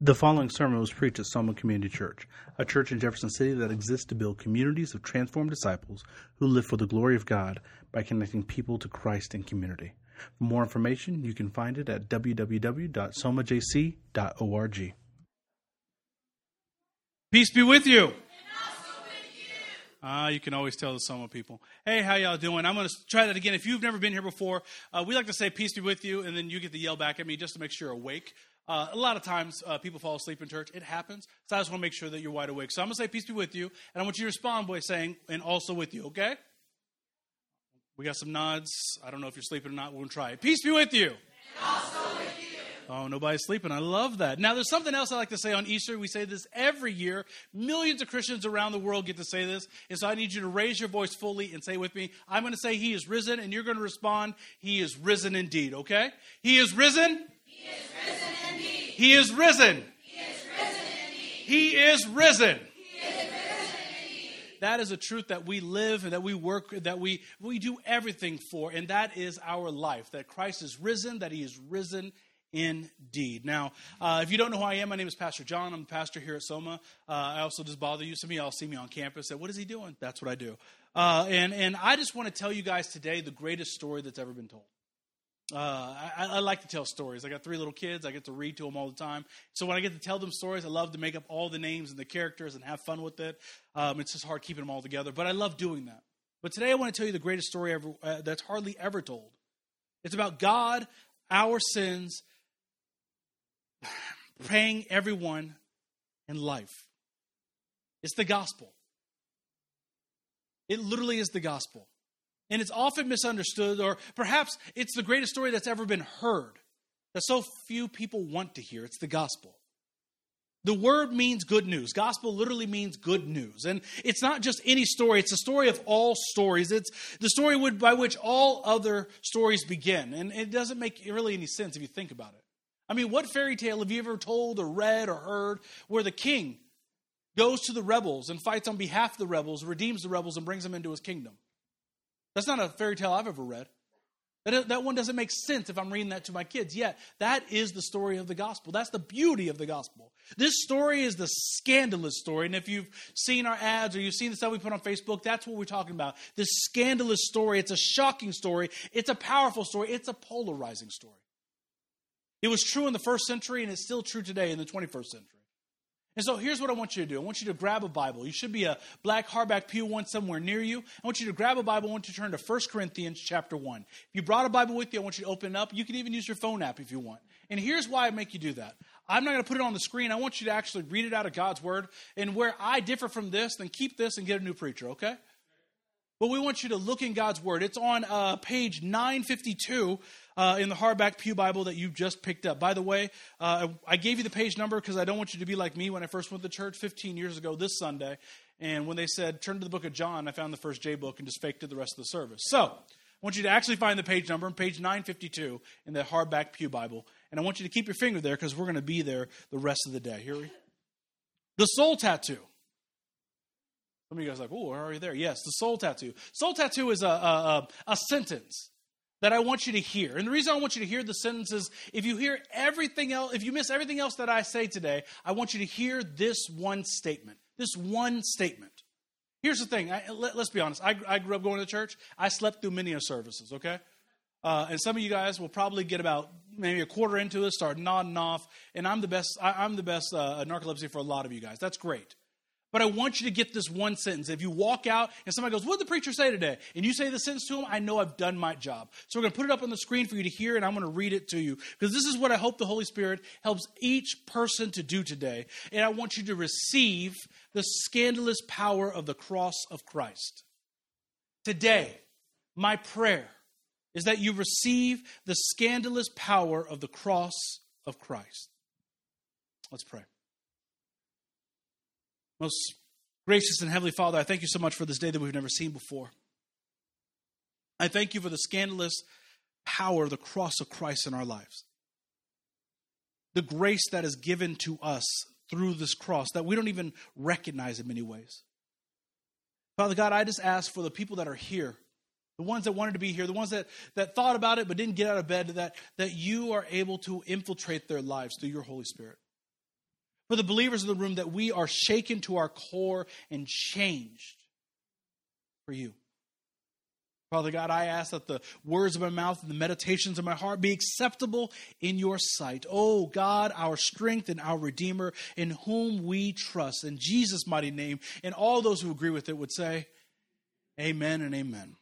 The following sermon was preached at Soma Community Church, a church in Jefferson City that exists to build communities of transformed disciples who live for the glory of God by connecting people to Christ and community. For more information, you can find it at www.somajc.org. Peace be with you. You can always tell the Soma people. Hey, how y'all doing? I'm going to try that again. If you've never been here before, we like to say peace be with you, and then you get to yell back at me just to make sure you're awake. A lot of times people fall asleep in church. It happens. So I just want to make sure that you're wide awake. So I'm going to say peace be with you, and I want you to respond by saying, and also with you, okay? We got some nods. I don't know if you're sleeping or not. We're going to try it. Peace be with you. And also with you. Oh, nobody's sleeping. I love that. Now, there's something else I like to say on Easter. We say this every year. Millions of Christians around the world get to say this. And so I need you to raise your voice fully and say with me, I'm going to say he is risen, and you're going to respond, he is risen indeed, okay? He is risen. He is risen indeed. He is risen. He is risen indeed. He is risen. He is risen indeed. That is a truth that we live and that we work, that we do everything for, and that is our life, that Christ is risen, that he is risen indeed. Now, if you don't know who I am, my name is Pastor John. I'm the pastor here at Soma. I also just bother you. Some of y'all see me on campus. Say, what is he doing? That's what I do. And I just want to tell you guys today the greatest story that's ever been told. I like to tell stories. I got 3 little kids. I get to read to them all the time. So when I get to tell them stories, I love to make up all the names and the characters and have fun with it. It's just hard keeping them all together, but I love doing that. But today I want to tell you the greatest story ever that's hardly ever told. It's about God, our sins, paying everyone in life. It's the gospel. It literally is the gospel. And it's often misunderstood, or perhaps it's the greatest story that's ever been heard, that so few people want to hear. It's the gospel. The word means good news. Gospel literally means good news. And it's not just any story. It's the story of all stories. It's the story by which all other stories begin. And it doesn't make really any sense if you think about it. I mean, what fairy tale have you ever told or read or heard where the king goes to the rebels and fights on behalf of the rebels, redeems the rebels, and brings them into his kingdom? That's not a fairy tale I've ever read. That one doesn't make sense if I'm reading that to my kids. Yet, that is the story of the gospel. That's the beauty of the gospel. This story is the scandalous story. And if you've seen our ads or you've seen the stuff we put on Facebook, that's what we're talking about. This scandalous story. It's a shocking story. It's a powerful story. It's a polarizing story. It was true in the first century, and it's still true today in the 21st century. And so here's what I want you to do. I want you to grab a Bible. You should be a black hardback pew one somewhere near you. I want you to grab a Bible. I want you to turn to 1 Corinthians chapter 1. If you brought a Bible with you, I want you to open it up. You can even use your phone app if you want. And here's why I make you do that. I'm not going to put it on the screen. I want you to actually read it out of God's word. And where I differ from this, then keep this and get a new preacher, okay? But we want you to look in God's word. It's on page 952 in the hardback pew Bible that you just picked up. By the way, I gave you the page number because I don't want you to be like me when I first went to church 15 years ago this Sunday. And when they said, turn to the book of John, I found the first J book and just faked it the rest of the service. So I want you to actually find the page number on page 952 in the hardback pew Bible. And I want you to keep your finger there because we're going to be there the rest of the day. Here we go. The soul tattoo. Some of you guys are like, oh, are you there? Yes, the soul tattoo. Soul tattoo is a sentence that I want you to hear. And the reason I want you to hear the sentence is if you hear everything else, if you miss everything else that I say today, I want you to hear this one statement. This one statement. Here's the thing. Let's be honest. I grew up going to church. I slept through many of services, okay? And some of you guys will probably get about maybe a quarter into it, start nodding off. And I'm the best narcolepsy for a lot of you guys. That's great. But I want you to get this one sentence. If you walk out and somebody goes, what did the preacher say today? And you say the sentence to them, I know I've done my job. So we're going to put it up on the screen for you to hear, and I'm going to read it to you. Because this is what I hope the Holy Spirit helps each person to do today. And I want you to receive the scandalous power of the cross of Christ. Today, my prayer is that you receive the scandalous power of the cross of Christ. Let's pray. Most gracious and heavenly Father, I thank you so much for this day that we've never seen before. I thank you for the scandalous power of the cross of Christ in our lives. The grace that is given to us through this cross that we don't even recognize in many ways. Father God, I just ask for the people that are here, the ones that wanted to be here, the ones that thought about it but didn't get out of bed, that you are able to infiltrate their lives through your Holy Spirit. for the believers in the room, that we are shaken to our core and changed for you. Father God, I ask that the words of my mouth and the meditations of my heart be acceptable in your sight. Oh God, our strength and our Redeemer, in whom we trust. In Jesus' mighty name, and all those who agree with it would say, amen and amen.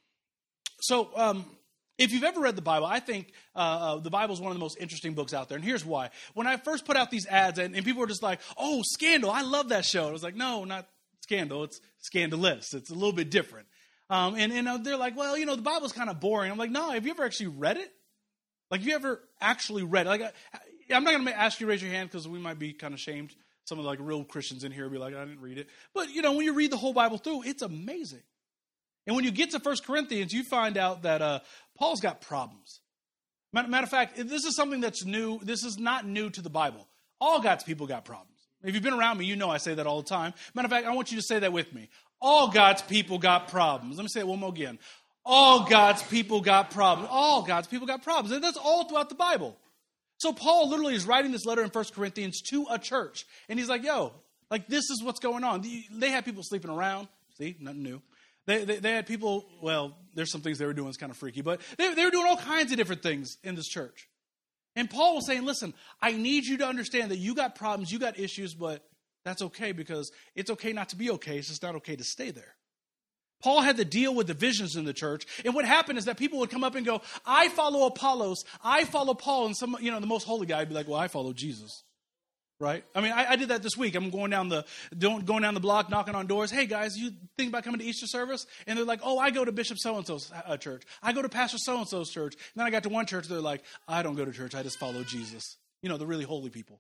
So, if you've ever read the Bible, I think the Bible is one of the most interesting books out there. And here's why. When I first put out these ads, and people were just like, oh, Scandal, I love that show. I was like, no, not Scandal. It's Scandalous. It's a little bit different. And they're like, well, the Bible's kind of boring. I'm like, no, have you ever actually read it? Like, have you ever actually read it? Like, I'm not going to ask you to raise your hand because we might be kind of shamed. Some of the real Christians in here will be like, I didn't read it. But, when you read the whole Bible through, it's amazing. And when you get to 1 Corinthians, you find out that Paul's got problems. Matter of fact, this is something that's new. This is not new to the Bible. All God's people got problems. If you've been around me, you know I say that all the time. Matter of fact, I want you to say that with me. All God's people got problems. Let me say it one more again. All God's people got problems. All God's people got problems. And that's all throughout the Bible. So Paul literally is writing this letter in 1 Corinthians to a church. And he's like, this is what's going on. They had people sleeping around. See, nothing new. They had people, well, there's some things they were doing that's kind of freaky, but they were doing all kinds of different things in this church. And Paul was saying, listen, I need you to understand that you got problems, you got issues, but that's okay because it's okay not to be okay. It's just not okay to stay there. Paul had to deal with divisions in the church. And what happened is that people would come up and go, I follow Apollos, I follow Paul. And the most holy guy would be like, well, I follow Jesus. Right? I mean, I did that this week. I'm going down the block, knocking on doors. Hey, guys, you think about coming to Easter service? And they're like, oh, I go to Bishop so-and-so's church. I go to Pastor so-and-so's church. And then I got to one church. They're like, I don't go to church. I just follow Jesus. The really holy people.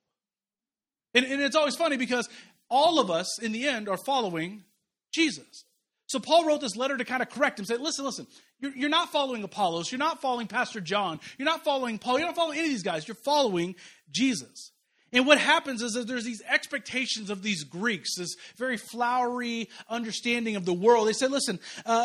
And it's always funny because all of us, in the end, are following Jesus. So Paul wrote this letter to kind of correct him. Said, listen, you're not following Apollos. You're not following Pastor John. You're not following Paul. You're not following any of these guys. You're following Jesus. And what happens is that there's these expectations of these Greeks, this very flowery understanding of the world. They said, listen,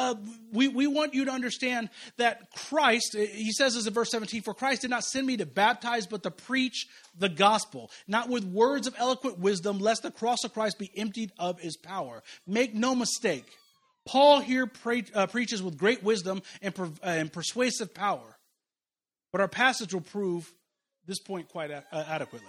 we want you to understand that Christ, he says this in verse 17, for Christ did not send me to baptize, but to preach the gospel, not with words of eloquent wisdom, lest the cross of Christ be emptied of his power. Make no mistake. Paul here preaches with great wisdom and persuasive power. But our passage will prove this point quite adequately.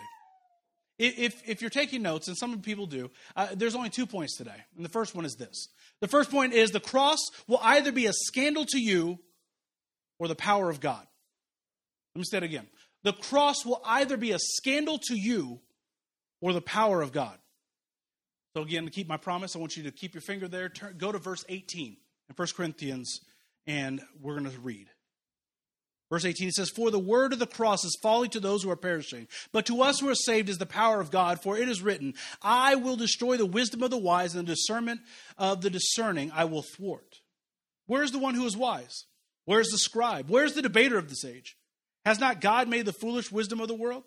If you're taking notes, and some people do, there's only 2 points today. And the first one is this. The first point is the cross will either be a scandal to you or the power of God. Let me say it again. The cross will either be a scandal to you or the power of God. So again, to keep my promise, I want you to keep your finger there. Go to verse 18 in 1 Corinthians, and we're going to read. Verse 18, it says, for the word of the cross is folly to those who are perishing, but to us who are saved is the power of God. For it is written, I will destroy the wisdom of the wise, and the discernment of the discerning I will thwart. Where is the one who is wise? Where is the scribe? Where is the debater of this age? Has not God made the foolish wisdom of the world?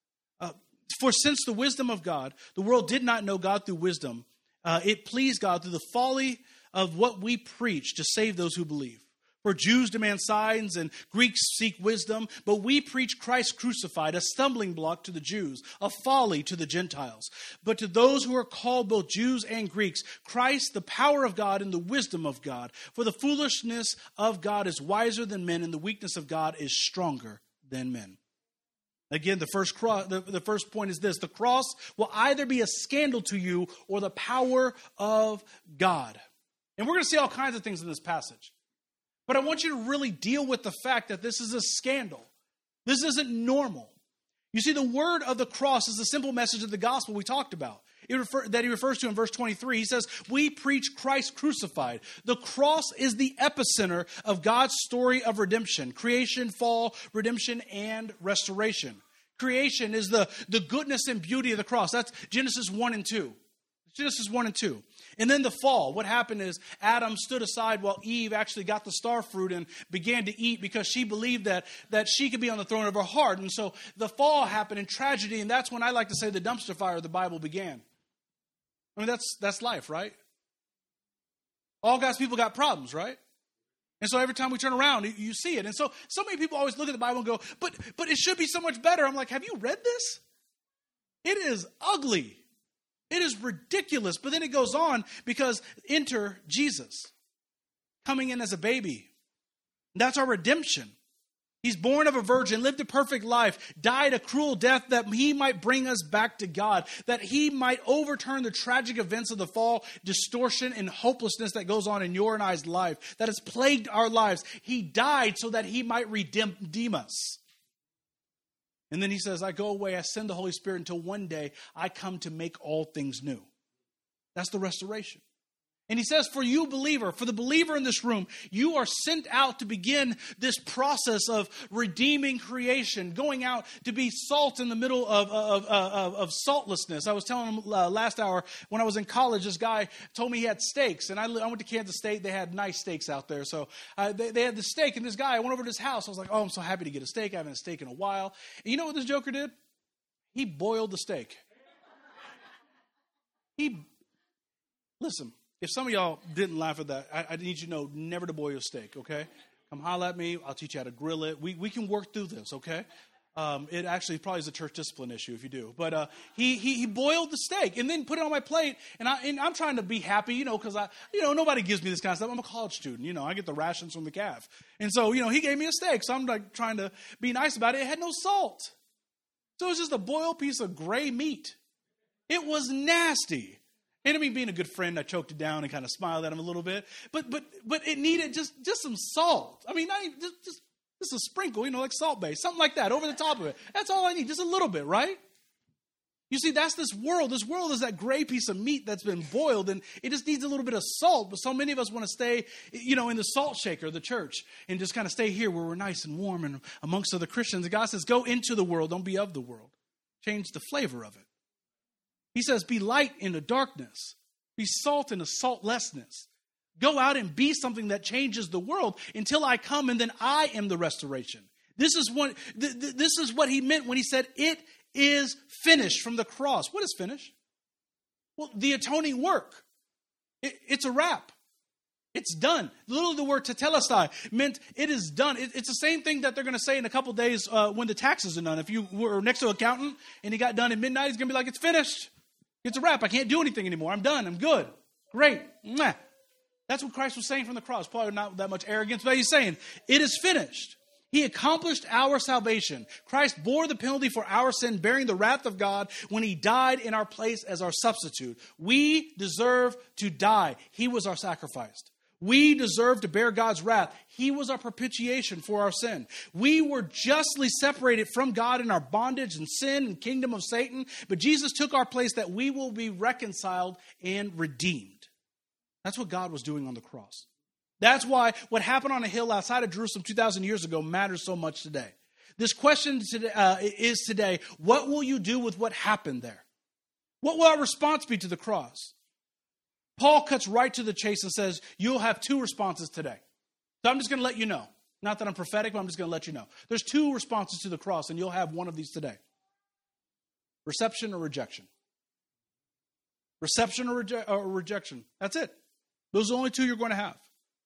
For since the wisdom of God, the world did not know God through wisdom, it pleased God through the folly of what we preach to save those who believe. For Jews demand signs and Greeks seek wisdom, but we preach Christ crucified, a stumbling block to the Jews, a folly to the Gentiles. But to those who are called both Jews and Greeks, Christ, the power of God and the wisdom of God. For the foolishness of God is wiser than men, and the weakness of God is stronger than men. Again, the first point is this. The cross will either be a scandal to you or the power of God. And we're going to see all kinds of things in this passage. But I want you to really deal with the fact that this is a scandal. This isn't normal. You see, the word of the cross is the simple message of the gospel we talked about. That he refers to in verse 23. He says, we preach Christ crucified. The cross is the epicenter of God's story of redemption. Creation, fall, redemption, and restoration. Creation is the goodness and beauty of the cross. That's Genesis 1 and 2. Genesis 1 and 2. And then the fall. What happened is Adam stood aside while Eve actually got the star fruit and began to eat because she believed that she could be on the throne of her heart. And so the fall happened in tragedy, and that's when I like to say the dumpster fire of the Bible began. I mean, that's life, right? All God's people got problems, right? And so every time we turn around, you see it. And so many people always look at the Bible and go, but it should be so much better. I'm like, have you read this? It is ugly. It is ridiculous. But then it goes on because enter Jesus coming in as a baby. That's our redemption. He's born of a virgin, lived a perfect life, died a cruel death that he might bring us back to God, that he might overturn the tragic events of the fall, distortion and hopelessness that goes on in your and I's life, that has plagued our lives. He died so that he might redeem us. And then he says, I go away, I send the Holy Spirit until one day I come to make all things new. That's the restoration. And he says, for you believer, for the believer in this room, you are sent out to begin this process of redeeming creation, going out to be salt in the middle of saltlessness. I was telling him last hour when I was in college, this guy told me he had steaks. And I went to Kansas State. They had nice steaks out there. So they had the steak. And this guy, I went over to his house. I was like, oh, I'm so happy to get a steak. I haven't had a steak in a while. And you know what this joker did? He boiled the steak. Listen. If some of y'all didn't laugh at that, I need you to know never to boil your steak, okay? Come holler at me. I'll teach you how to grill it. We can work through this, okay? It actually probably is a church discipline issue if you do. But he boiled the steak and then put it on my plate. And I'm trying to be happy, because nobody gives me this kind of stuff. I'm a college student, I get the rations from the calf. And so, he gave me a steak. So I'm like trying to be nice about it. It had no salt. So it was just a boiled piece of gray meat. It was nasty. And I mean, being a good friend, I choked it down and kind of smiled at him a little bit. But it needed just some salt. I mean, not even, just a sprinkle, like Salt Bae, something like that over the top of it. That's all I need, just a little bit, right? You see, that's this world. This world is that gray piece of meat that's been boiled, and it just needs a little bit of salt. But so many of us want to stay, in the salt shaker, the church, and just kind of stay here where we're nice and warm and amongst other Christians. And God says, go into the world, don't be of the world. Change the flavor of it. He says, be light in the darkness. Be salt in the saltlessness. Go out and be something that changes the world until I come, and then I am the restoration. This is what he meant when he said, it is finished from the cross. What is finished? Well, the atoning work. It's a wrap. It's done. Literally the word tetelestai meant it is done. It's the same thing that they're going to say in a couple days when the taxes are done. If you were next to an accountant and he got done at midnight, he's going to be like, it's finished. It's a wrap. I can't do anything anymore. I'm done. I'm good. Great. Mwah. That's what Christ was saying from the cross. Probably not that much arrogance, but he's saying, it is finished. He accomplished our salvation. Christ bore the penalty for our sin, bearing the wrath of God when he died in our place as our substitute. We deserve to die. He was our sacrifice. We deserve to bear God's wrath. He was our propitiation for our sin. We were justly separated from God in our bondage and sin and kingdom of Satan, but Jesus took our place that we will be reconciled and redeemed. That's what God was doing on the cross. That's why what happened on a hill outside of Jerusalem 2,000 years ago matters so much today. This question is today, what will you do with what happened there? What will our response be to the cross? Paul cuts right to the chase and says, you'll have two responses today. So I'm just going to let you know. Not that I'm prophetic, but I'm just going to let you know. There's two responses to the cross, and you'll have one of these today. Reception or rejection. Reception or rejection. That's it. Those are the only two you're going to have.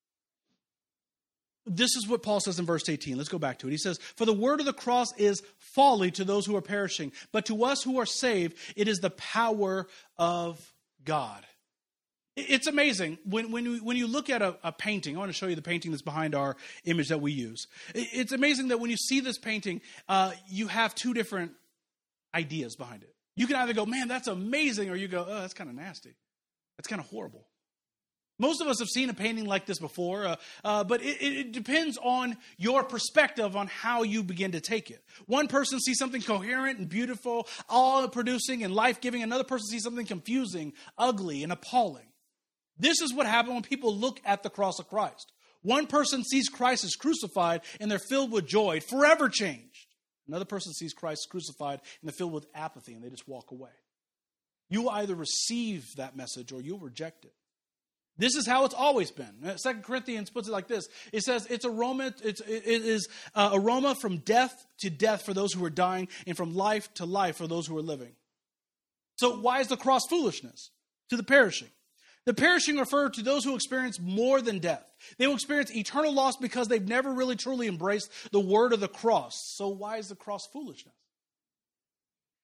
This is what Paul says in verse 18. Let's go back to it. He says, for the word of the cross is folly to those who are perishing, but to us who are saved, it is the power of God. It's amazing. When you look at a painting, I want to show you the painting that's behind our image that we use. It's amazing that when you see this painting, you have two different ideas behind it. You can either go, man, that's amazing, or you go, oh, that's kind of nasty. That's kind of horrible. Most of us have seen a painting like this before, but it depends on your perspective on how you begin to take it. One person sees something coherent and beautiful, all-producing and life-giving. Another person sees something confusing, ugly, and appalling. This is what happened when people look at the cross of Christ. One person sees Christ as crucified, and they're filled with joy, forever changed. Another person sees Christ crucified, and they're filled with apathy, and they just walk away. You will either receive that message or you'll reject it. This is how it's always been. 2 Corinthians puts it like this. It says it is aroma from death to death for those who are dying, and from life to life for those who are living. So why is the cross foolishness to the perishing? The perishing refer to those who experience more than death. They will experience eternal loss because they've never really truly embraced the word of the cross. So why is the cross foolishness?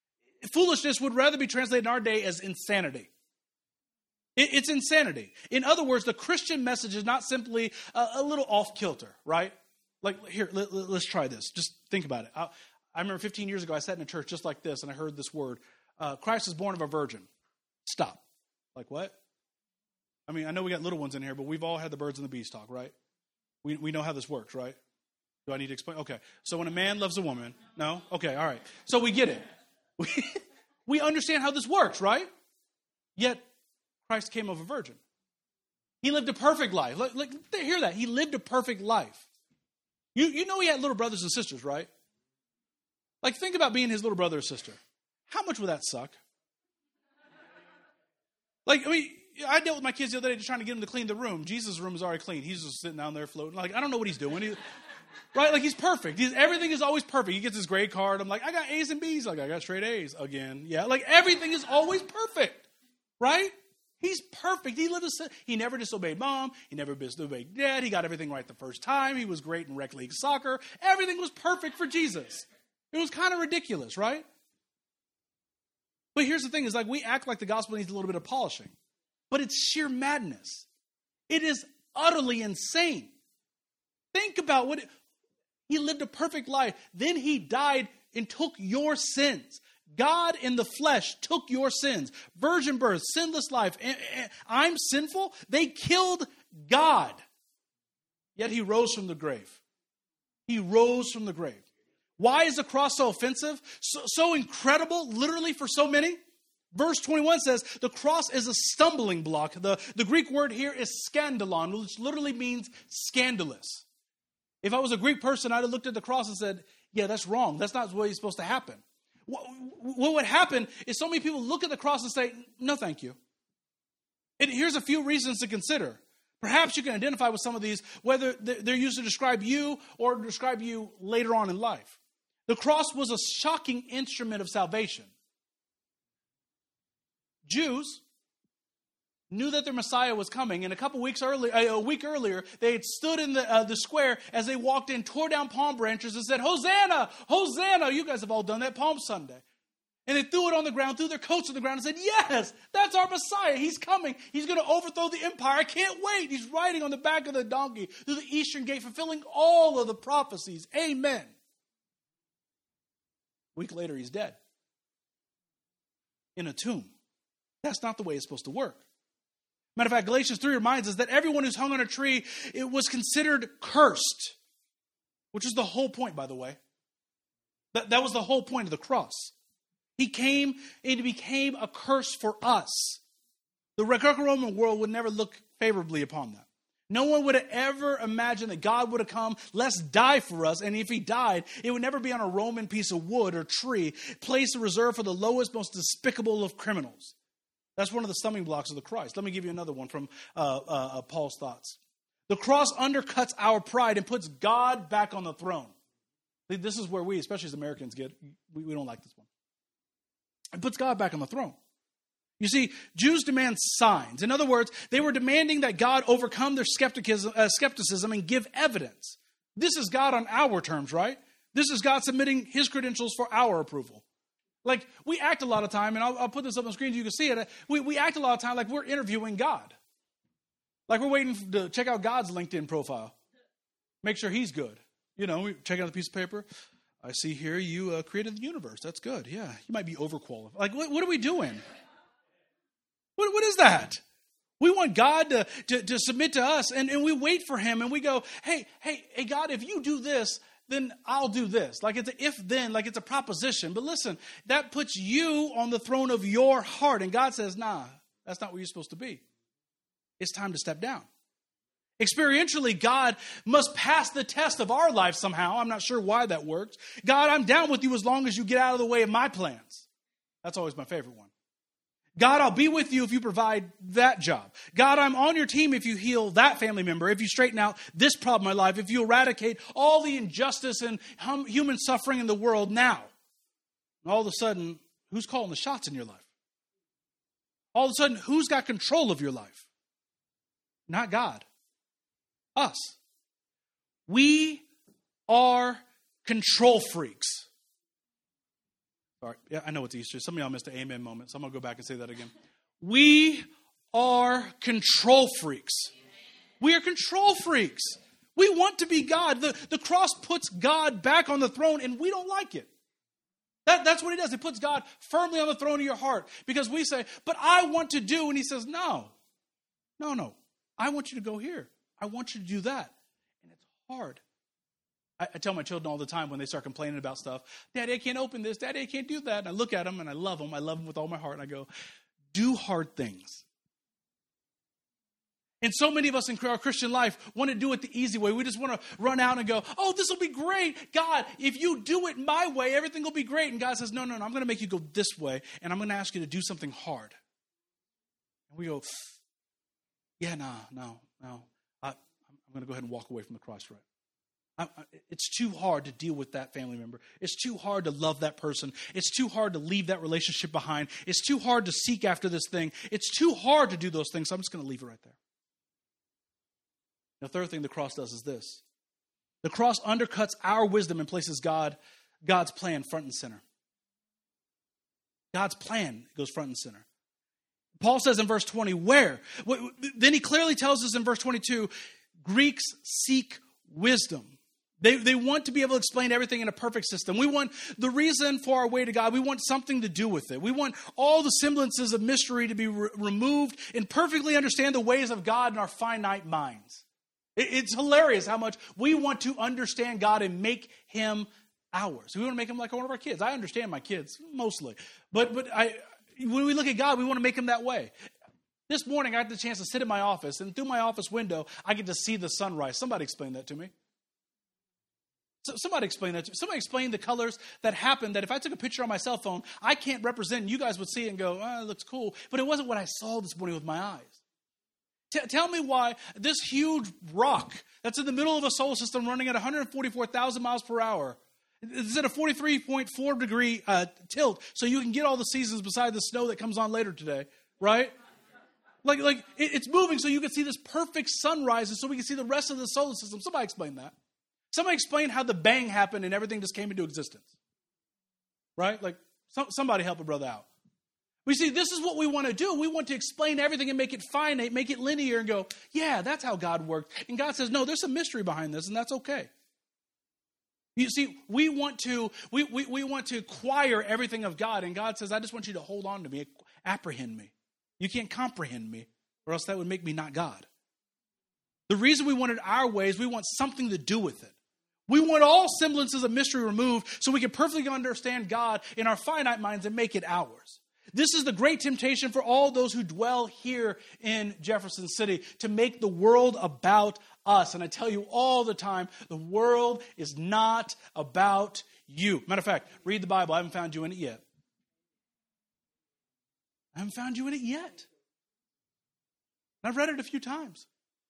Foolishness would rather be translated in our day as insanity. It's insanity. In other words, the Christian message is not simply a little off kilter, right? Like, here, let's try this. Just think about it. I remember 15 years ago, I sat in a church just like this, and I heard this word, Christ is born of a virgin. Stop. Like, what? I mean, I know we got little ones in here, but we've all had the birds and the bees talk, right? We know how this works, right? Do I need to explain? Okay. So when a man loves a woman, no? Okay, all right. So we get it. We understand how this works, right? Yet, Christ came of a virgin. He lived a perfect life. Hear that. He lived a perfect life. You know he had little brothers and sisters, right? Like, think about being his little brother or sister. How much would that suck? Like, I mean, I dealt with my kids the other day just trying to get them to clean the room. Jesus' room is already clean. He's just sitting down there floating. Like, I don't know what he's doing. Right? Like, he's perfect. Everything is always perfect. He gets his grade card. I'm like, I got A's and B's. Like, I got straight A's again. Yeah, like, everything is always perfect. Right? He's perfect. He never disobeyed mom. He never disobeyed dad. He got everything right the first time. He was great in rec league soccer. Everything was perfect for Jesus. It was kind of ridiculous, right? But here's the thing, is like we act like the gospel needs a little bit of polishing. But it's sheer madness. It is utterly insane. Think about he lived a perfect life. Then he died and took your sins. God in the flesh took your sins. Virgin birth, sinless life. I'm sinful. They killed God. Yet he rose from the grave. He rose from the grave. Why is the cross so offensive? So incredible, literally for so many? Verse 21 says, the cross is a stumbling block. The Greek word here is scandalon, which literally means scandalous. If I was a Greek person, I'd have looked at the cross and said, yeah, that's wrong. That's not what's supposed to happen. What would happen is so many people look at the cross and say, no, thank you. And here's a few reasons to consider. Perhaps you can identify with some of these, whether they're used to describe you or describe you later on in life. The cross was a shocking instrument of salvation. Jews knew that their Messiah was coming, and a week earlier, they had stood in the square as they walked in, tore down palm branches and said, Hosanna, Hosanna. You guys have all done that Palm Sunday. And they threw it on the ground, threw their coats on the ground and said, yes, that's our Messiah. He's coming. He's going to overthrow the empire. I can't wait. He's riding on the back of the donkey through the eastern gate, fulfilling all of the prophecies. Amen. A week later, he's dead. In a tomb. That's not the way it's supposed to work. Matter of fact, Galatians 3 reminds us that everyone who's hung on a tree, it was considered cursed. Which is the whole point, by the way. That was the whole point of the cross. He came and he became a curse for us. The Greco-Roman world would never look favorably upon that. No one would have ever imagined that God would have come, let's die for us. And if he died, it would never be on a Roman piece of wood or tree, placed reserved for the lowest, most despicable of criminals. That's one of the stumbling blocks of the cross. Let me give you another one from Paul's thoughts. The cross undercuts our pride and puts God back on the throne. This is where we, especially as Americans, we don't like this one. It puts God back on the throne. You see, Jews demand signs. In other words, they were demanding that God overcome their skepticism and give evidence. This is God on our terms, right? This is God submitting his credentials for our approval. Like, we act a lot of time, and I'll put this up on the screen so you can see it. We act a lot of time like we're interviewing God. Like we're waiting to check out God's LinkedIn profile. Make sure he's good. You know, we check out the piece of paper. I see here you created the universe. That's good. Yeah, you might be overqualified. Like, what are we doing? What is that? We want God to submit to us, and we wait for him, and we go, hey, God, if you do this, then I'll do this. Like it's an if-then, like it's a proposition. But listen, that puts you on the throne of your heart. And God says, nah, that's not where you're supposed to be. It's time to step down. Experientially, God must pass the test of our life somehow. I'm not sure why that works. God, I'm down with you as long as you get out of the way of my plans. That's always my favorite one. God, I'll be with you if you provide that job. God, I'm on your team if you heal that family member, if you straighten out this problem in my life, if you eradicate all the injustice and human suffering in the world now. And all of a sudden, who's calling the shots in your life? All of a sudden, who's got control of your life? Not God. Us. We are control freaks. Sorry. Yeah, I know it's Easter. Some of y'all missed the amen moment, so I'm going to go back and say that again. We are control freaks. We are control freaks. We want to be God. The cross puts God back on the throne, and we don't like it. That's what it does. It puts God firmly on the throne of your heart because we say, but I want to do. And he says, no. I want you to go here. I want you to do that. And it's hard. I tell my children all the time when they start complaining about stuff, Daddy, I can't open this. Daddy, I can't do that. And I look at them and I love them. I love them with all my heart. And I go, do hard things. And so many of us in our Christian life want to do it the easy way. We just want to run out and go, oh, this will be great. God, if you do it my way, everything will be great. And God says, no, I'm going to make you go this way. And I'm going to ask you to do something hard. And we go, yeah, no. I'm going to go ahead and walk away from the cross, right? It's too hard to deal with that family member. It's too hard to love that person. It's too hard to leave that relationship behind. It's too hard to seek after this thing. It's too hard to do those things. So I'm just going to leave it right there. The third thing the cross does is this. The cross undercuts our wisdom and places God's plan front and center. God's plan goes front and center. Paul says in verse 20, where? Then he clearly tells us in verse 22, Greeks seek wisdom. They want to be able to explain everything in a perfect system. We want the reason for our way to God. We want something to do with it. We want all the semblances of mystery to be removed and perfectly understand the ways of God in our finite minds. It's hilarious how much we want to understand God and make him ours. We want to make him like one of our kids. I understand my kids, mostly. But when we look at God, we want to make him that way. This morning, I had the chance to sit in my office, and through my office window, I get to see the sunrise. Somebody explain that to me. Somebody explain that to me. Somebody explain the colors that happen, that if I took a picture on my cell phone, I can't represent, and you guys would see it and go, it looks cool. But it wasn't what I saw this morning with my eyes. Tell me why this huge rock that's in the middle of a solar system running at 144,000 miles per hour is at a 43.4 degree tilt, so you can get all the seasons beside the snow that comes on later today, right? Like it's moving so you can see this perfect sunrise, and so we can see the rest of the solar system. Somebody explain that. Somebody explain how the bang happened and everything just came into existence, right? Like somebody help a brother out. We see, this is what we want to do. We want to explain everything and make it finite, make it linear, and go, yeah, that's how God worked. And God says, no, there's some mystery behind this, and that's okay. You see, we want to acquire everything of God, and God says, I just want you to hold on to me, apprehend me. You can't comprehend me, or else that would make me not God. The reason we want it our way is we want something to do with it. We want all semblances of mystery removed so we can perfectly understand God in our finite minds and make it ours. This is the great temptation for all those who dwell here in Jefferson City, to make the world about us. And I tell you all the time, the world is not about you. Matter of fact, read the Bible. I haven't found you in it yet. And I've read it a few times.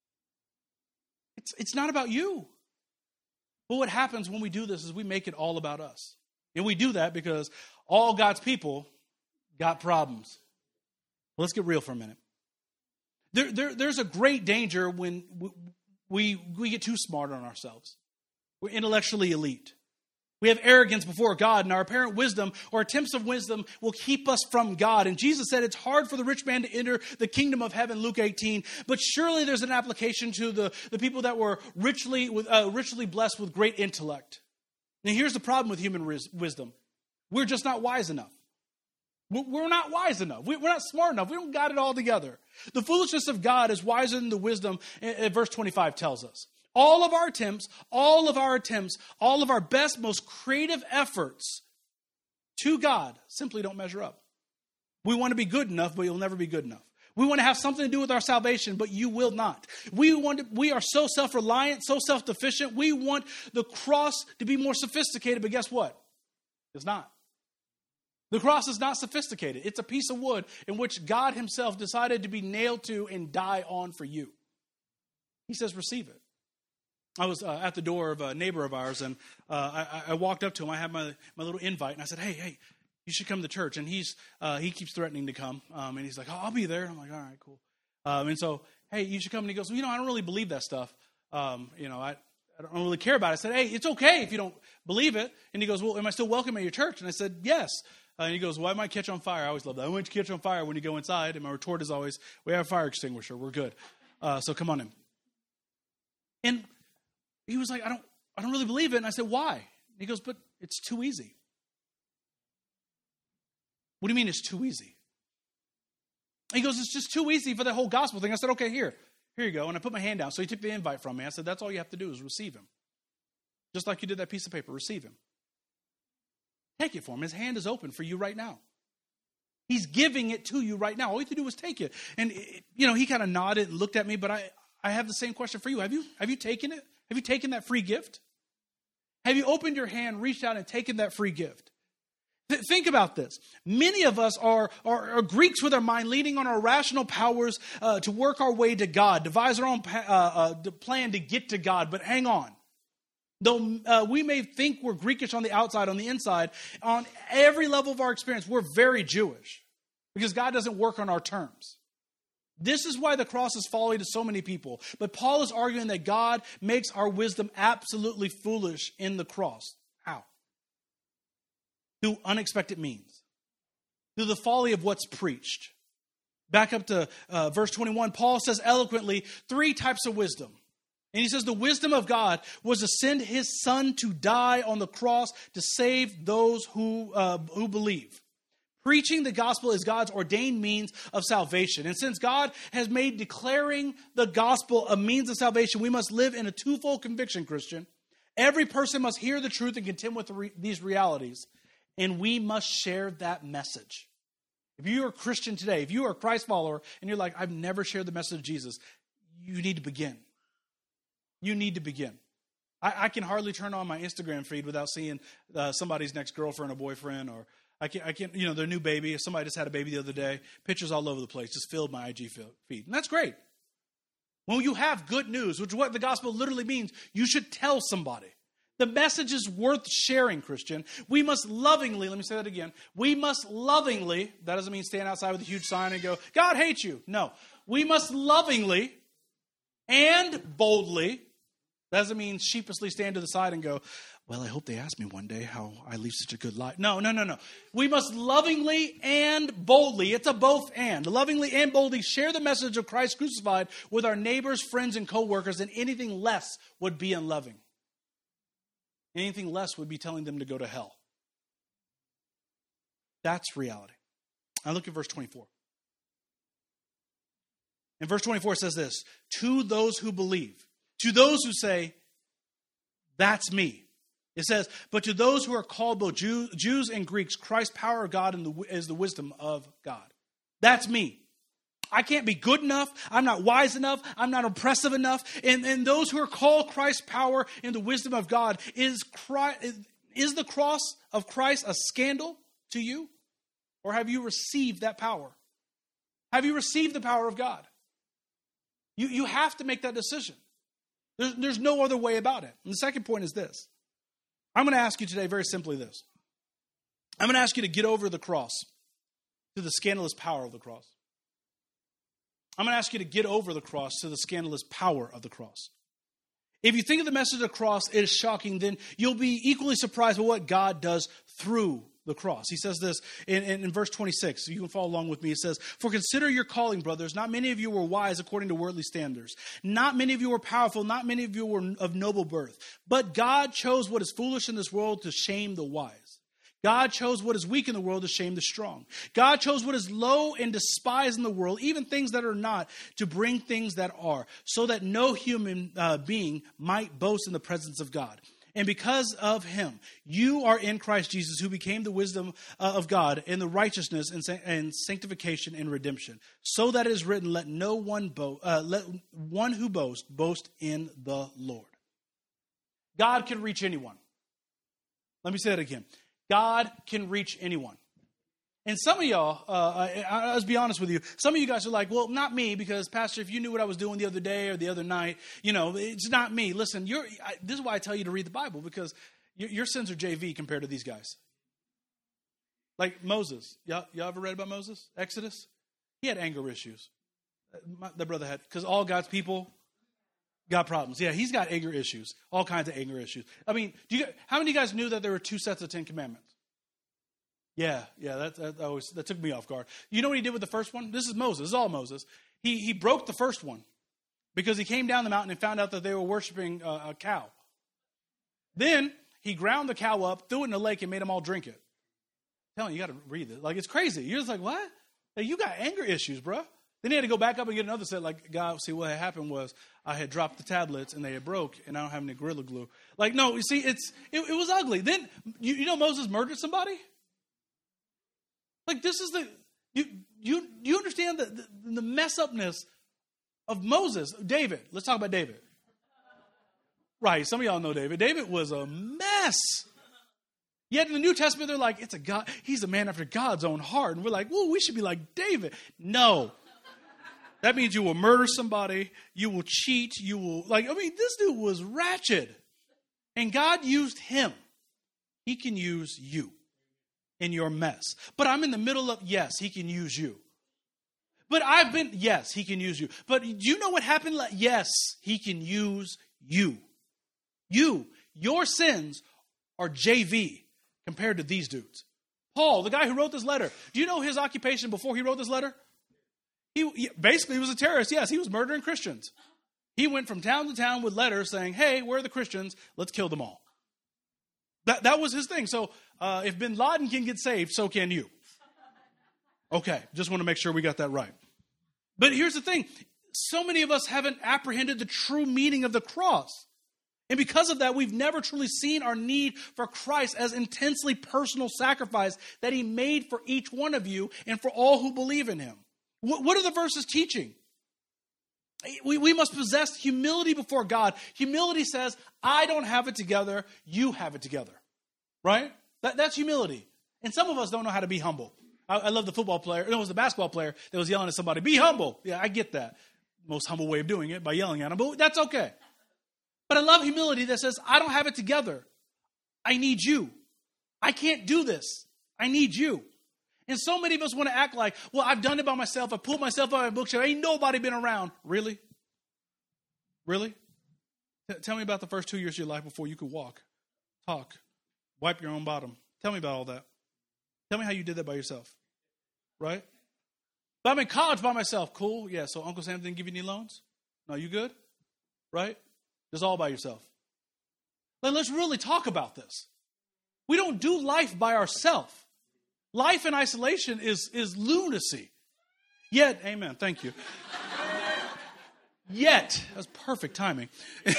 It's not about you. But what happens when we do this is we make it all about us. And we do that because all God's people got problems. Well, let's get real for a minute. There's a great danger when we get too smart on ourselves. We're intellectually elite. We have arrogance before God, and our apparent wisdom or attempts of wisdom will keep us from God. And Jesus said it's hard for the rich man to enter the kingdom of heaven, Luke 18. But surely there's an application to the people that were richly blessed with great intellect. Now here's the problem with human wisdom. We're just not wise enough. We're not wise enough. We're not smart enough. We don't got it all together. The foolishness of God is wiser than the wisdom, verse 25 tells us. All of our attempts, all of our best, most creative efforts to God simply don't measure up. We want to be good enough, but you'll never be good enough. We want to have something to do with our salvation, but you will not. We are so self-reliant, so self-deficient. We want the cross to be more sophisticated, but guess what? It's not. The cross is not sophisticated. It's a piece of wood in which God himself decided to be nailed to and die on for you. He says, receive it. I was at the door of a neighbor of ours, and I walked up to him. I had my little invite, and I said, hey, you should come to church. And he keeps threatening to come, and he's like, I'll be there. I'm like, all right, cool. And so, hey, you should come. And he goes, I don't really believe that stuff. I I don't really care about it. I said, hey, it's okay if you don't believe it. And he goes, well, am I still welcome at your church? And I said, yes. And he goes, why might catch on fire? I always love that. I want you to catch on fire when you go inside. And my retort is always, we have a fire extinguisher. We're good. So come on in. And he was like, I don't really believe it. And I said, why? And he goes, but it's too easy. What do you mean it's too easy? And he goes, it's just too easy for the whole gospel thing. I said, okay, here you go. And I put my hand down. So he took the invite from me. I said, that's all you have to do is receive him. Just like you did that piece of paper, receive him. Take it for him. His hand is open for you right now. He's giving it to you right now. All you have to do is take it. And, he kind of nodded and looked at me, but I have the same question for you. Have you taken it? Have you taken that free gift? Have you opened your hand, reached out, and taken that free gift? Think about this. Many of us are Greeks with our mind, leaning on our rational powers to work our way to God, devise our own plan to get to God. But hang on. Though we may think we're Greekish on the outside, on the inside, on every level of our experience, we're very Jewish because God doesn't work on our terms. This is why the cross is folly to so many people. But Paul is arguing that God makes our wisdom absolutely foolish in the cross. How? Through unexpected means. Through the folly of what's preached. Back up to verse 21, Paul says eloquently 3 types of wisdom. And he says the wisdom of God was to send his son to die on the cross to save those who believe. Preaching the gospel is God's ordained means of salvation. And since God has made declaring the gospel a means of salvation, we must live in a twofold conviction, Christian. Every person must hear the truth and contend with these realities. And we must share that message. If you are a Christian today, if you are a Christ follower, and you're like, I've never shared the message of Jesus, you need to begin. You need to begin. I can hardly turn on my Instagram feed without seeing somebody's next girlfriend or boyfriend, or I can't, their new baby. If somebody just had a baby the other day, pictures all over the place, just filled my IG feed. And that's great. When you have good news, which is what the gospel literally means, you should tell somebody. The message is worth sharing, Christian. We must lovingly, let me say that again. We must lovingly, that doesn't mean stand outside with a huge sign and go, God hates you. No. We must lovingly and boldly, that doesn't mean sheepishly stand to the side and go, well, I hope they ask me one day how I lead such a good life. No. We must lovingly and boldly, it's a both and, lovingly and boldly share the message of Christ crucified with our neighbors, friends, and co-workers, and anything less would be unloving. Anything less would be telling them to go to hell. That's reality. Now look at verse 24. In verse 24 it says this, to those who believe, to those who say, that's me. It says, but to those who are called both Jews and Greeks, Christ's power of God is the wisdom of God. That's me. I can't be good enough. I'm not wise enough. I'm not impressive enough. And those who are called Christ's power and the wisdom of God, is the cross of Christ a scandal to you? Or have you received that power? Have you received the power of God? You have to make that decision. There's no other way about it. And the second point is this. I'm going to ask you today very simply this. I'm going to ask you to get over the cross to the scandalous power of the cross. I'm going to ask you to get over the cross to the scandalous power of the cross. If you think of the message of the cross, it is shocking, then you'll be equally surprised by what God does through the cross. He says this in verse 26. So you can follow along with me. It says, for consider your calling, brothers. Not many of you were wise according to worldly standards. Not many of you were powerful. Not many of you were of noble birth. But God chose what is foolish in this world to shame the wise. God chose what is weak in the world to shame the strong. God chose what is low and despised in the world, even things that are not, to bring things that are, so that no human being might boast in the presence of God. And because of him, you are in Christ Jesus, who became the wisdom of God and the righteousness and sanctification and redemption. So that it is written, let one who boasts boast in the Lord. God can reach anyone. Let me say that again. God can reach anyone. And some of y'all, I'll be honest with you, some of you guys are like, well, not me, because Pastor, if you knew what I was doing the other day or the other night, it's not me. Listen, this is why I tell you to read the Bible, because your sins are JV compared to these guys. Like Moses. Y'all ever read about Moses? Exodus? He had anger issues. The brother had, because all God's people Got problems. Yeah, he's got anger issues. All kinds of anger issues. I mean, how many of you guys knew that there were 2 sets of 10 commandments? Yeah, that took me off guard. You know what he did with the first one? This is Moses. This is all Moses. He broke the first one because he came down the mountain and found out that they were worshiping a cow. Then he ground the cow up, threw it in the lake, and made them all drink it. I'm telling you, you got to read it. Like, it's crazy. You're just like, what? Like, you got anger issues, bro. Then he had to go back up and get another set. Like, God, see, what had happened was I had dropped the tablets and they had broke, and I don't have any Gorilla Glue. Like, no, you see, it was ugly. Then, you know Moses murdered somebody? Like, this is you understand the mess upness of Moses. David, let's talk about David. Right, some of y'all know David. David was a mess. Yet in the New Testament, they're like, he's a man after God's own heart. And we're like, well, we should be like David. No. That means you will murder somebody, you will cheat, this dude was ratchet. And God used him. He can use you in your mess. But I'm in the middle of, yes, he can use you. But yes, he can use you. But do you know what happened? Yes, he can use you. Your sins are JV compared to these dudes. Paul, the guy who wrote this letter, do you know his occupation before he wrote this letter? He basically was a terrorist. Yes, he was murdering Christians. He went from town to town with letters saying, hey, where are the Christians? Let's kill them all. That was his thing. So if bin Laden can get saved, so can you. Okay, just want to make sure we got that right. But here's the thing. So many of us haven't apprehended the true meaning of the cross. And because of that, we've never truly seen our need for Christ as intensely personal sacrifice that he made for each one of you and for all who believe in him. What are the verses teaching? We must possess humility before God. Humility says, I don't have it together, you have it together. Right? That's humility. And some of us don't know how to be humble. I love the it was the basketball player that was yelling at somebody, be humble. Yeah, I get that. Most humble way of doing it, by yelling at them, but that's okay. But I love humility that says, I don't have it together. I need you. I can't do this. I need you. And so many of us want to act like, well, I've done it by myself. I pulled myself out of my bookshelf. Ain't nobody been around. Really? Really? Tell me about the first 2 years of your life before you could walk, talk, wipe your own bottom. Tell me about all that. Tell me how you did that by yourself. Right? But I'm in college by myself. Cool. Yeah, so Uncle Sam didn't give you any loans? No, you good? Right? Just all by yourself. Let's really talk about this. We don't do life by ourselves. Life in isolation is lunacy. Yet, amen, thank you. Yet, that was perfect timing. And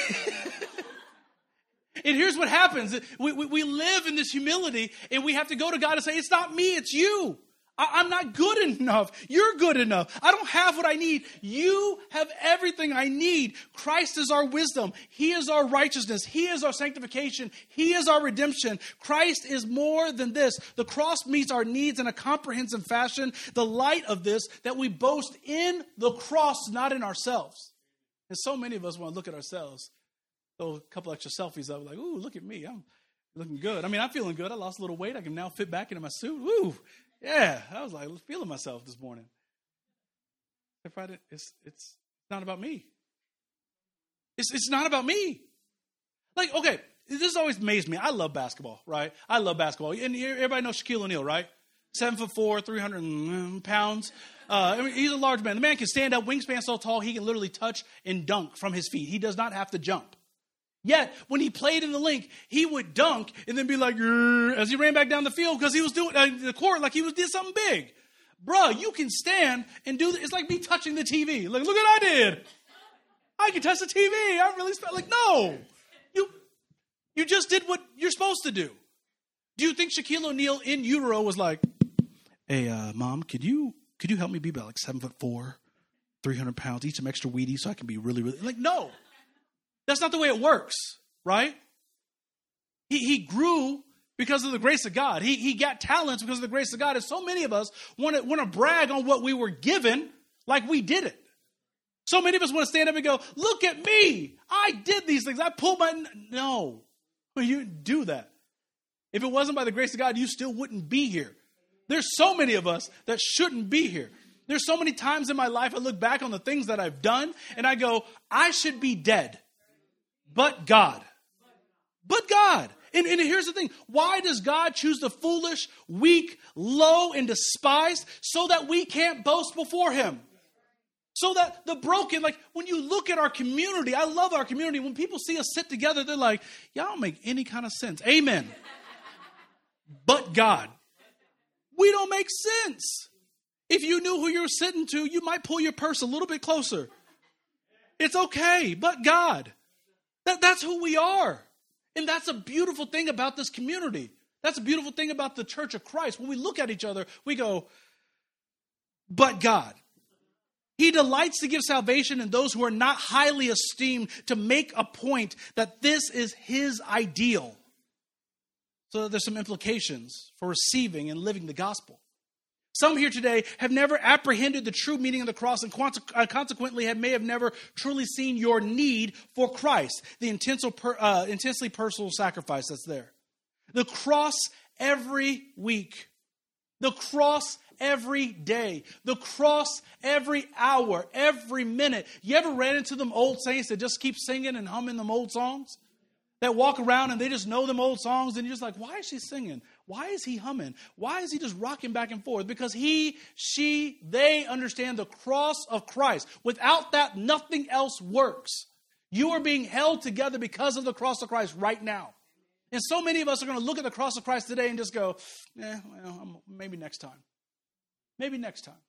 here's what happens. We live in this humility, and we have to go to God and say, it's not me, it's you. I'm not good enough. You're good enough. I don't have what I need. You have everything I need. Christ is our wisdom. He is our righteousness. He is our sanctification. He is our redemption. Christ is more than this. The cross meets our needs in a comprehensive fashion. The light of this, that we boast in the cross, not in ourselves. And so many of us want to look at ourselves, throw a couple extra selfies up, like, ooh, look at me. I'm looking good. I mean, I'm feeling good. I lost a little weight. I can now fit back into my suit. Woo. Yeah, I was like feeling myself this morning. It's not about me. It's not about me. Like, okay, this always amazed me. I love basketball, right? I love basketball. And everybody knows Shaquille O'Neal, right? 7'4", 300 pounds. I mean, he's a large man. The man can stand up, wingspan so tall, he can literally touch and dunk from his feet. He does not have to jump. Yet, when he played in the link, he would dunk and then be like, as he ran back down the field because he was doing the court like he did something big. Bruh, you can stand and do it's like me touching the TV. Like, look what I did. I can touch the TV. I really like, no. You just did what you're supposed to do. Do you think Shaquille O'Neal in utero was like, hey, Mom, could you help me be about like 7'4", 300 pounds, eat some extra Wheaties so I can be really, really like, no. That's not the way it works, right? He grew because of the grace of God. He got talents because of the grace of God. And so many of us want to brag on what we were given like we did it. So many of us want to stand up and go, look at me. I did these things. I pulled my... No, you didn't do that. If it wasn't by the grace of God, you still wouldn't be here. There's so many of us that shouldn't be here. There's so many times in my life I look back on the things that I've done and I go, I should be dead. But God. But God. And here's the thing. Why does God choose the foolish, weak, low, and despised so that we can't boast before him? So that the broken, like when you look at our community, I love our community. When people see us sit together, they're like, y'all don't make any kind of sense. Amen. But God. We don't make sense. If you knew who you were sitting to, you might pull your purse a little bit closer. It's okay, but God. That's who we are. And that's a beautiful thing about this community. That's a beautiful thing about the Church of Christ. When we look at each other, we go, but God. He delights to give salvation in those who are not highly esteemed, to make a point that this is his ideal. So there's some implications for receiving and living the gospel. Some here today have never apprehended the true meaning of the cross and consequently may have never truly seen your need for Christ, the intensely personal sacrifice that's there. The cross every week. The cross every day. The cross every hour, every minute. You ever ran into them old saints that just keep singing and humming them old songs? That walk around and they just know them old songs and you're just like, why is she singing? Why is he humming? Why is he just rocking back and forth? Because they understand the cross of Christ. Without that, nothing else works. You are being held together because of the cross of Christ right now. And so many of us are going to look at the cross of Christ today and just go, maybe next time. Maybe next time.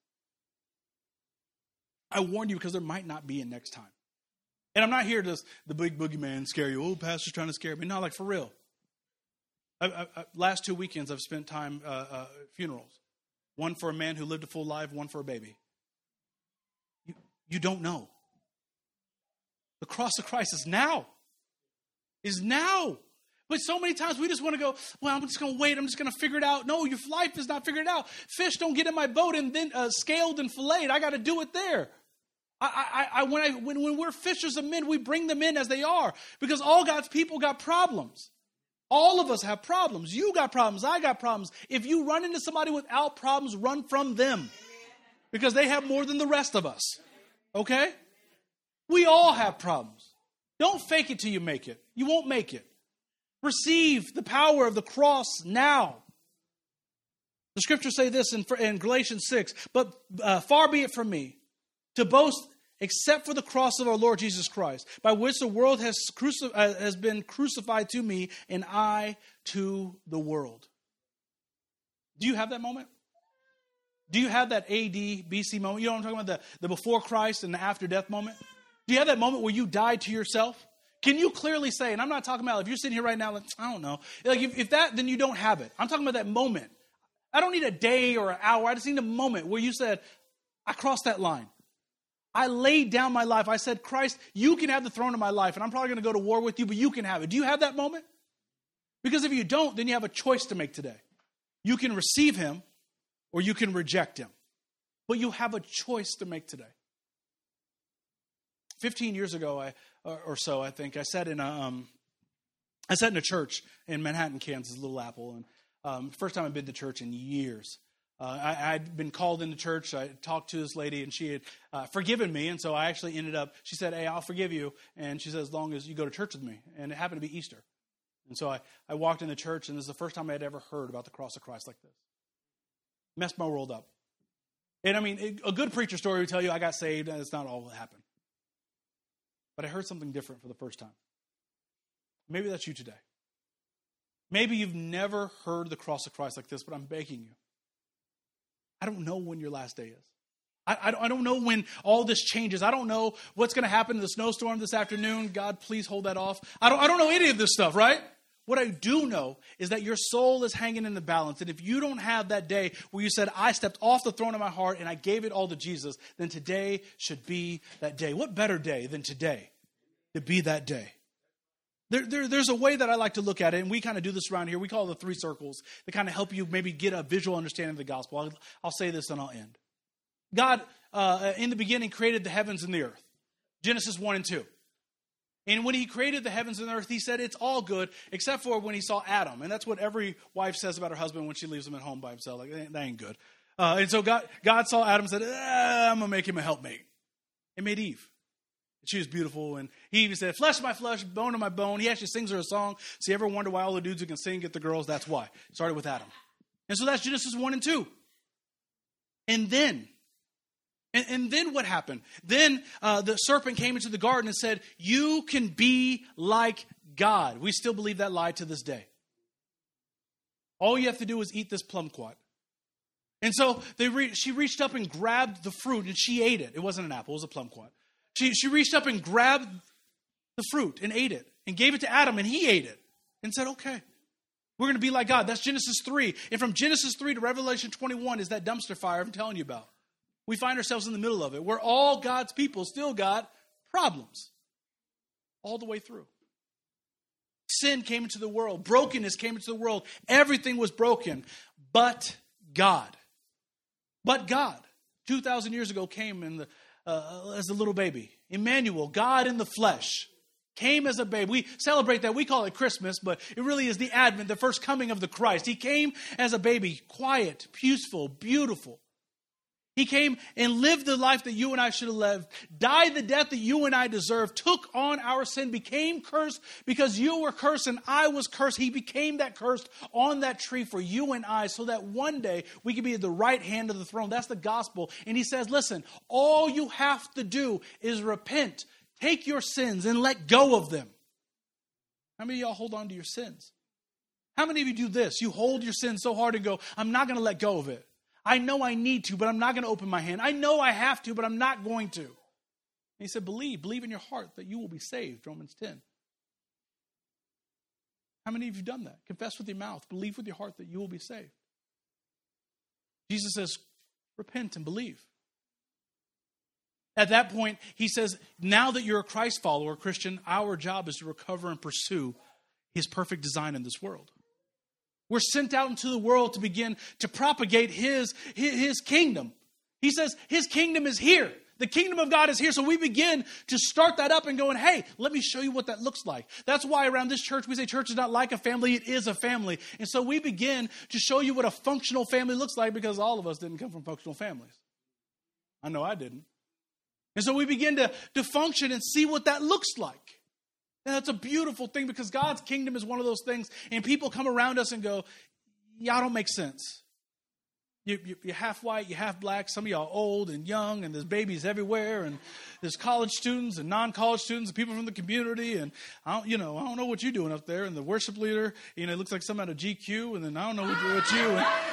I warned you because there might not be a next time. And I'm not here to the big boogeyman scare you. Oh, pastor's trying to scare me. No, like for real. Last 2 weekends I've spent time funerals. One for a man who lived a full life, one for a baby. You don't know. The cross of Christ is now. Is now. But so many times we just want to go, well, I'm just going to wait. I'm just going to figure it out. No, your life is not figured out. Fish don't get in my boat and then scaled and filleted. I got to do it there. When we're fishers of men, we bring them in as they are. Because all God's people got problems. All of us have problems. You got problems. I got problems. If you run into somebody without problems, run from them. Because they have more than the rest of us. Okay? We all have problems. Don't fake it till you make it. You won't make it. Receive the power of the cross now. The scriptures say this in Galatians 6, but far be it from me to boast except for the cross of our Lord Jesus Christ, by which the world has been crucified to me and I to the world. Do you have that moment? Do you have that AD, BC moment? You know what I'm talking about, the before Christ and the after death moment? Do you have that moment where you died to yourself? Can you clearly say, and I'm not talking about if you're sitting here right now, like, I don't know. Like if that, then you don't have it. I'm talking about that moment. I don't need a day or an hour. I just need a moment where you said, I crossed that line. I laid down my life. I said, Christ, you can have the throne of my life, and I'm probably going to go to war with you, but you can have it. Do you have that moment? Because if you don't, then you have a choice to make today. You can receive him or you can reject him. But you have a choice to make today. 15 years ago, or so, I think, I sat in a church in Manhattan, Kansas, Little Apple, and first time I'd been to church in years. I'd been called into church. I talked to this lady, and she had forgiven me, and so I actually ended up, she said, hey, I'll forgive you, and she said, as long as you go to church with me, and it happened to be Easter. And so I walked into church, and this is the first time I had ever heard about the cross of Christ like this. Messed my world up. And I mean, a good preacher story would tell you I got saved, and it's not all that happened. But I heard something different for the first time. Maybe that's you today. Maybe you've never heard the cross of Christ like this, but I'm begging you. I don't know when your last day is. I don't know when all this changes. I don't know what's going to happen in the snowstorm this afternoon. God, please hold that off. I don't know any of this stuff, right? What I do know is that your soul is hanging in the balance. And if you don't have that day where you said, I stepped off the throne of my heart and I gave it all to Jesus, then today should be that day. What better day than today to be that day? There's a way that I like to look at it, and we kind of do this around here. We call it the 3 circles that kind of help you maybe get a visual understanding of the gospel. I'll say this and I'll end. God, in the beginning, created the heavens and the earth. Genesis 1 and 2. And when he created the heavens and the earth, he said it's all good, except for when he saw Adam. And that's what every wife says about her husband when she leaves him at home by himself. Like, that ain't good. And so God saw Adam and said, I'm going to make him a helpmate. And made Eve. She was beautiful. And he even said, flesh of my flesh, bone of my bone. He actually sings her a song. So you ever wonder why all the dudes who can sing get the girls? That's why. It started with Adam. And so that's Genesis 1 and 2. And then what happened? Then the serpent came into the garden and said, you can be like God. We still believe that lie to this day. All you have to do is eat this kumquat. And so she reached up and grabbed the fruit and she ate it. It wasn't an apple, it was a kumquat. She reached up and grabbed the fruit and ate it and gave it to Adam and he ate it and said, okay, we're going to be like God. That's Genesis 3. And from Genesis 3 to Revelation 21 is that dumpster fire I'm telling you about. We find ourselves in the middle of it. We're all God's people, still got problems all the way through. Sin came into the world. Brokenness came into the world. Everything was broken. But God. But God, 2,000 years ago, came as a little baby. Emmanuel, God in the flesh, came as a babe. We celebrate that. We call it Christmas, but it really is the Advent, the first coming of the Christ. He came as a baby, quiet, peaceful, beautiful. He came and lived the life that you and I should have lived, died the death that you and I deserve, took on our sin, became cursed because you were cursed and I was cursed. He became that cursed on that tree for you and I so that one day we could be at the right hand of the throne. That's the gospel. And he says, listen, all you have to do is repent, take your sins and let go of them. How many of y'all hold on to your sins? How many of you do this? You hold your sin so hard and go, I'm not going to let go of it. I know I need to, but I'm not going to open my hand. I know I have to, but I'm not going to. And he said, believe in your heart that you will be saved, Romans 10. How many of you have done that? Confess with your mouth, believe with your heart that you will be saved. Jesus says, repent and believe. At that point, he says, now that you're a Christ follower, Christian, our job is to recover and pursue his perfect design in this world. We're sent out into the world to begin to propagate his kingdom. He says his kingdom is here. The kingdom of God is here. So we begin to start that up and going, hey, let me show you what that looks like. That's why around this church, we say church is not like a family. It is a family. And so we begin to show you what a functional family looks like because all of us didn't come from functional families. I know I didn't. And so we begin to function and see what that looks like. And that's a beautiful thing because God's kingdom is one of those things. And people come around us and go, y'all don't make sense. You're half white, you're half black. Some of y'all old and young, and there's babies everywhere. And there's college students and non-college students and people from the community. And I don't know what you're doing up there. And the worship leader, it looks like some out of GQ. And then I don't know what you.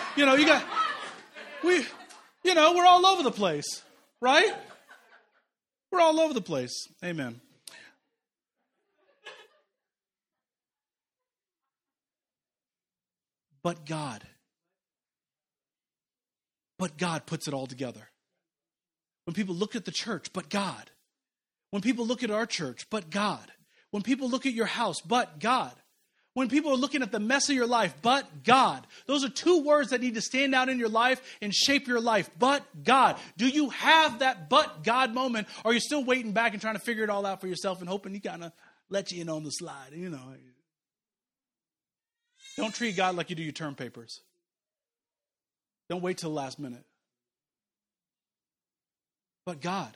And, we're all over the place, right? We're all over the place. Amen. But God puts it all together. When people look at the church, but God. When people look at our church, but God. When people look at your house, but God. When people are looking at the mess of your life, but God. Those are two words that need to stand out in your life and shape your life, but God. Do you have that but God moment, or are you still waiting back and trying to figure it all out for yourself and hoping he kind of let you in on the slide, Don't treat God like you do your term papers. Don't wait till the last minute. But God.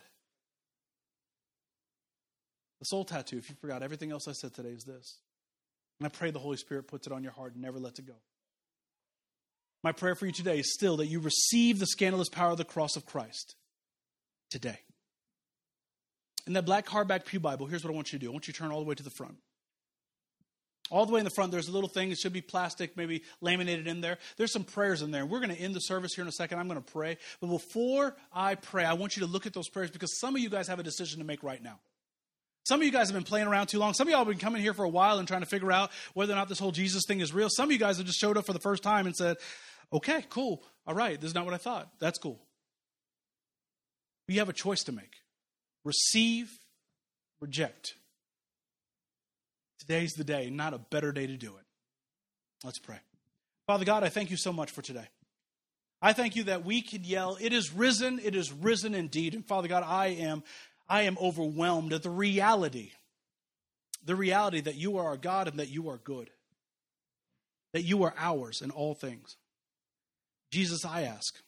The soul tattoo, if you forgot everything else I said today, is this. And I pray the Holy Spirit puts it on your heart and never lets it go. My prayer for you today is still that you receive the scandalous power of the cross of Christ today. In that black hardback pew Bible, here's what I want you to do. I want you to turn all the way to the front. All the way in the front, there's a little thing. It should be plastic, maybe laminated in there. There's some prayers in there. We're going to end the service here in a second. I'm going to pray. But before I pray, I want you to look at those prayers because some of you guys have a decision to make right now. Some of you guys have been playing around too long. Some of y'all have been coming here for a while and trying to figure out whether or not this whole Jesus thing is real. Some of you guys have just showed up for the first time and said, okay, cool. All right, this is not what I thought. That's cool. You have a choice to make. Receive, reject. Today's the day, not a better day to do it. Let's pray. Father God, I thank you so much for today. I thank you that we can yell, it is risen indeed. And Father God, I am overwhelmed at the reality that you are our God and that you are good, that you are ours in all things. Jesus, I ask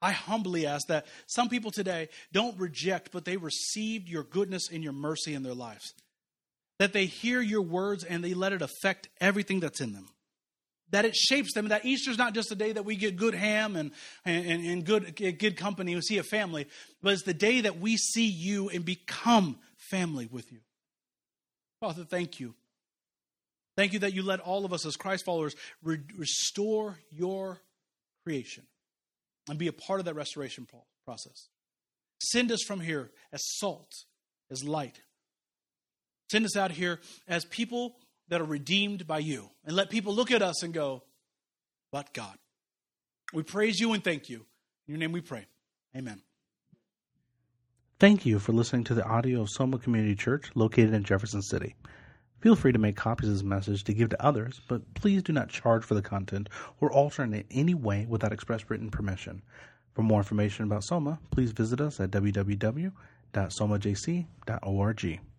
I humbly ask that some people today don't reject, but they received your goodness and your mercy in their lives. That they hear your words and they let it affect everything that's in them. That it shapes them. That Easter's not just a day that we get good ham and good company, we see a family, but it's the day that we see you and become family with you. Father, thank you. Thank you that you let all of us as Christ followers restore your creation and be a part of that restoration process. Send us from here as salt, as light. Send us out here as people that are redeemed by you. And let people look at us and go, but God. We praise you and thank you. In your name we pray. Amen. Thank you for listening to the audio of Soma Community Church located in Jefferson City. Feel free to make copies of this message to give to others, but please do not charge for the content or alter it in any way without express written permission. For more information about Soma, please visit us at www.somajc.org.